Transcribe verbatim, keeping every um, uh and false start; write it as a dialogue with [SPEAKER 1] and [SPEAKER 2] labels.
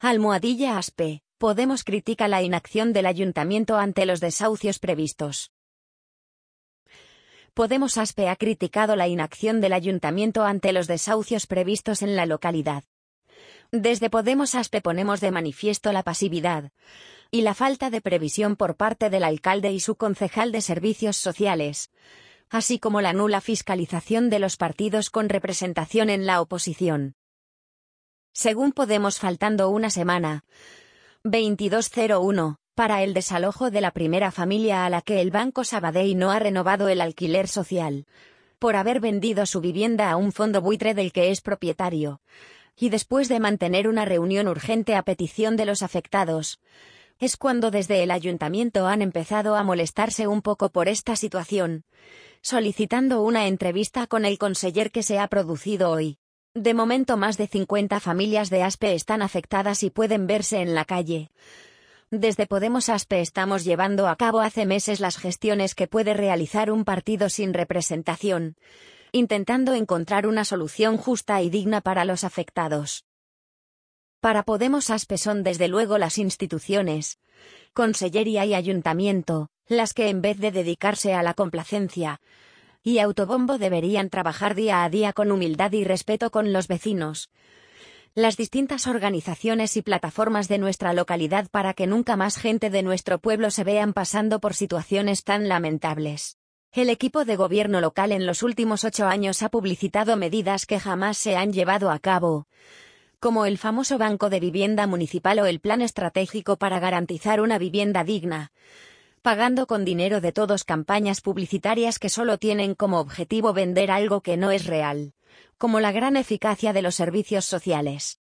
[SPEAKER 1] Almohadilla Aspe, Podemos critica la inacción del ayuntamiento ante los desahucios previstos. Podemos Aspe ha criticado la inacción del ayuntamiento ante los desahucios previstos en la localidad. Desde Podemos Aspe ponemos de manifiesto la pasividad y la falta de previsión por parte del alcalde y su concejal de servicios sociales, así como la nula fiscalización de los partidos con representación en la oposición. Según Podemos, faltando una semana, veintidós cero uno, para el desalojo de la primera familia a la que el Banco Sabadell no ha renovado el alquiler social, por haber vendido su vivienda a un fondo buitre del que es propietario, y después de mantener una reunión urgente a petición de los afectados, es cuando desde el ayuntamiento han empezado a molestarse un poco por esta situación, solicitando una entrevista con el conseller que se ha producido hoy. De momento más de cincuenta familias de Aspe están afectadas y pueden verse en la calle. Desde Podemos Aspe estamos llevando a cabo hace meses las gestiones que puede realizar un partido sin representación, intentando encontrar una solución justa y digna para los afectados. Para Podemos Aspe son desde luego las instituciones, consellería y ayuntamiento, las que en vez de dedicarse a la complacencia y autobombo deberían trabajar día a día con humildad y respeto con los vecinos, las distintas organizaciones y plataformas de nuestra localidad para que nunca más gente de nuestro pueblo se vean pasando por situaciones tan lamentables. El equipo de gobierno local en los últimos ocho años ha publicitado medidas que jamás se han llevado a cabo, como el famoso Banco de Vivienda Municipal o el Plan Estratégico para garantizar una vivienda digna, pagando con dinero de todos campañas publicitarias que solo tienen como objetivo vender algo que no es real, como la gran eficacia de los servicios sociales.